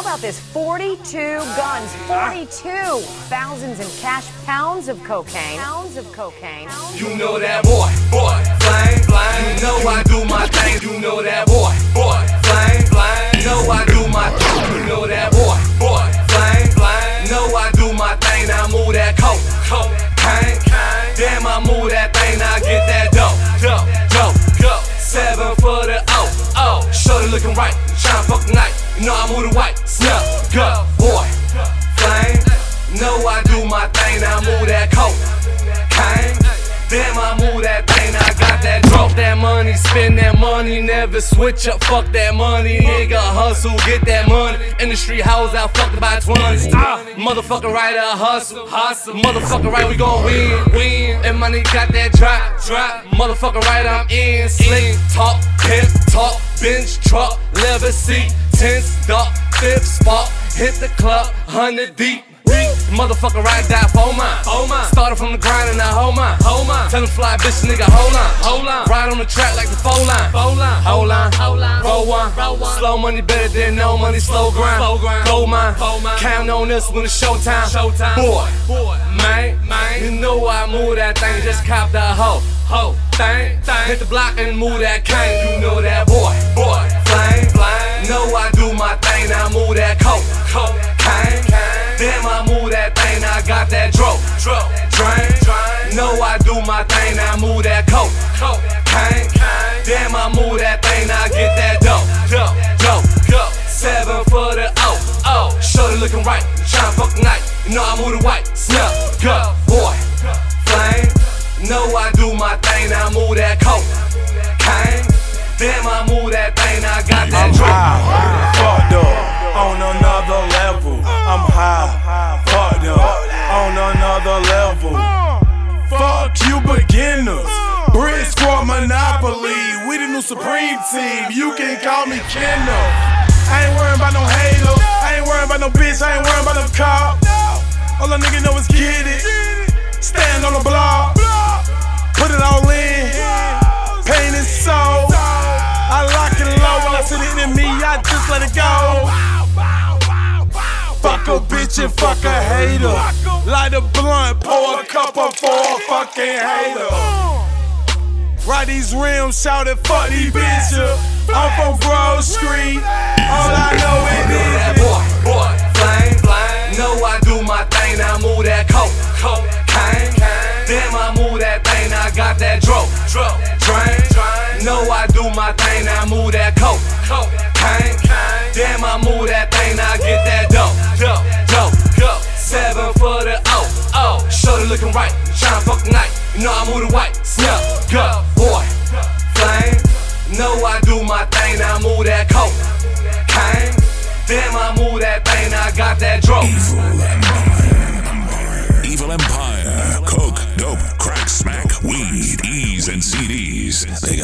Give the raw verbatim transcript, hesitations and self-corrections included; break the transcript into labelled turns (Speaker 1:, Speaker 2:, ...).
Speaker 1: about this? forty-two guns, forty-two thousands in cash, pounds of cocaine, pounds of cocaine.
Speaker 2: You know that boy, boy, flame, flame. You know I do my thing. You know that boy, boy, flame, flame. You know I do my thing. You know that boy, boy, flame, flame. You know I do my thing. Now move that coke, coke, cane, cane. Damn, I move that thing. Now get that dope, dope, dope, go. Seven for the O, oh. Shorty looking right, tryna fuck the night. You know I move the white, snap, go, boy, flame. You know I do my thing. Now move that coke, cane. Damn, I move that thing, I got that. Drop that money, spend that money, never switch up, fuck that money. Nigga hustle, get that money. Industry house out, fucked by twenties. Ah, motherfucker right, I hustle, hustle. Motherfucker right, we gon' win, win. And money got that drop, drop. Motherfucker right, I'm in. Slick talk, pimp talk, bench truck, leather seat, tense, dark, fifth spot. Hit the club, hundred deep. Motherfucker right, die for mine. Oh my. Started from the grind and I hold mine. Hold mine. Tell them fly bitch nigga, hold on. Hold on. Ride on the track like the four line. Four line. Hold on. Hold on. Roll one. Roll one. Slow money better than no money. Slow grind. Slow grind. Gold mine. Gold mine. Count on us when it's showtime. Showtime. Boy. Boy. Man. Man. You know I move that thing. Just cop the hoe. Hoe. Thing. Thing. Hit the block and move that cane. You know that boy. Boy. Flame. Flame. Know I do my thing. Now move that coke. Coke. Cane. Damn, I move that thing, now I got that dro, dro, drain. Know I do my thing, now I move that coke, coke, cane. Damn, I move that thing, now I get that dope, dope, dope, go. Seven for the O, oh. Shorty looking right, tryna fuck the night. You know I move the white, snap, go, boy, flame. Know I do my thing, now I move that coke, cane. Damn, I move that thing, now I got that dro.
Speaker 3: Fucked up on another level. I'm high, fucked up on another level. Fuck you beginners. Brick Squad Monopoly, we the new Supreme Team. You can call me Kendall. I ain't worried about no hater. I ain't worried about no bitch. I ain't worried about no cop. All a nigga know is get it. Stand on the block, put it all in. Pain and soul. I lock it low when I see it in me. I just let it go. Fuck a bitch and fuck a hater. Light a blunt, pour a cup up for a fucking hater. Ride these rims, shout it, fuck these bitches. I'm from Grove Street. All I know is
Speaker 2: that boy, boy, flame, flame. Know I do my thing, now I move that coke, coke, cane. Damn, I move that thing, now I got that dro, dro, drain. Know I do my thing, now I move that coke, coke, cane. Damn, I move that thing, now I get that dope, dope, dope, go. Seven for the O, oh. Shorty looking right, tryna fuck the night. You know I move the white, snap, go, boy, flame. Know I do my thing, now I move that coke, cane. Damn, I move that thing, now I got that dope.
Speaker 4: Evil Empire, Evil Empire, coke, dope, crack, smack, weed, E's and C Ds. They